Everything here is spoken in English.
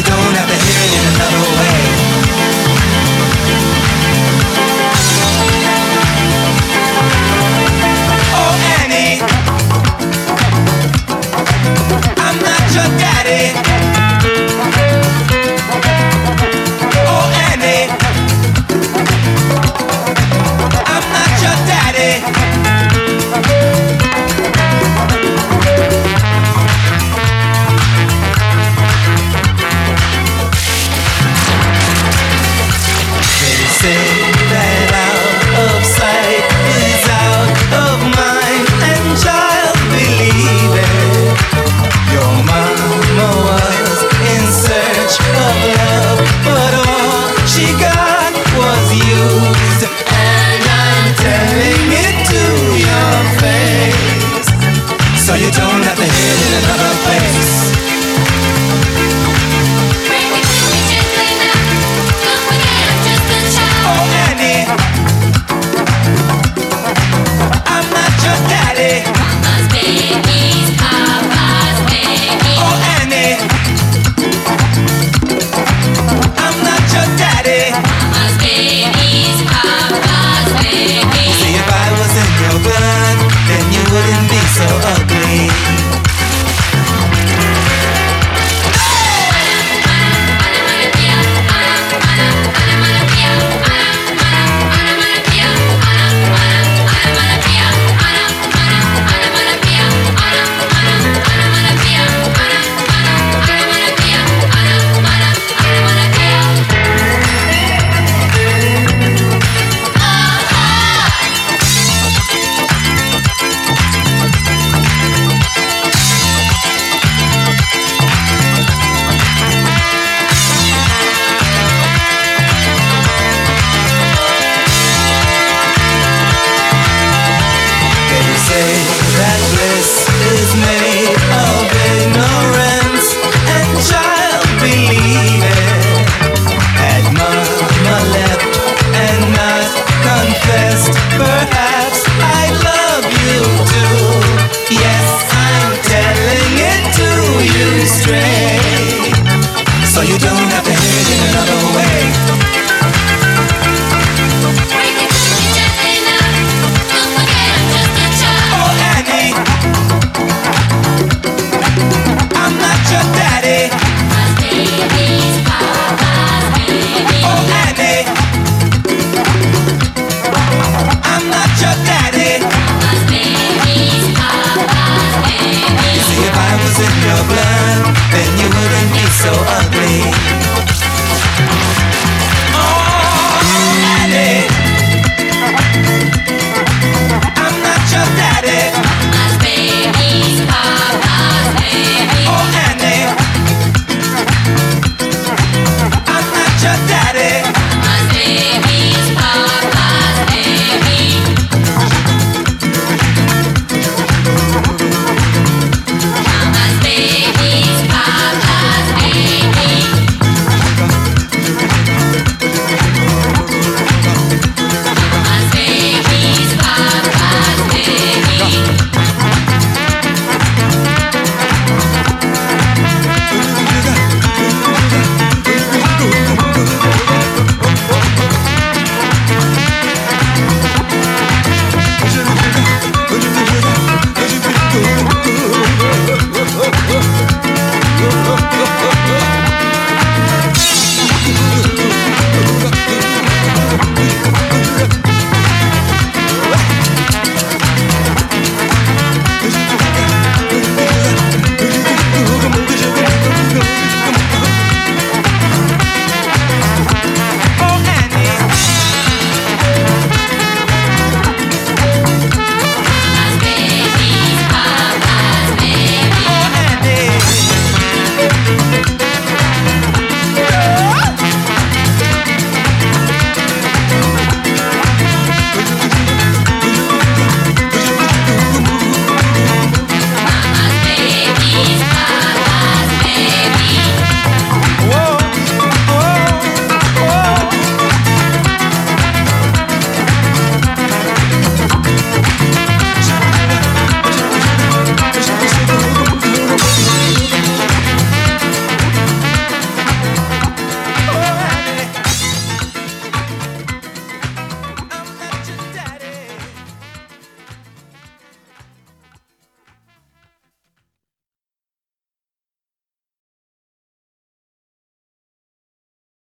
you don't have to hear it in another way. Oh Annie, I'm not your daddy. Oh Annie, I'm not your daddy. They say that out of sight is out of mind, and child, believe it. Your mama was in search of love, but all she got was used, and I'm telling it to your face, so you don't have to hear it in another place. Oh Annie, I'm not your daddy. Mama's babies, Papa's babies. Oh Annie, I'm not your daddy. Mama's babies, Papa's babies. See, if I was in your blood, then you wouldn't be so ugly. They say that bliss is made of ignorance, and child, believe it. Had mama left and not confessed, perhaps I love you too. Yes, I'm telling it to you straight, so you don't have to hear it in another way.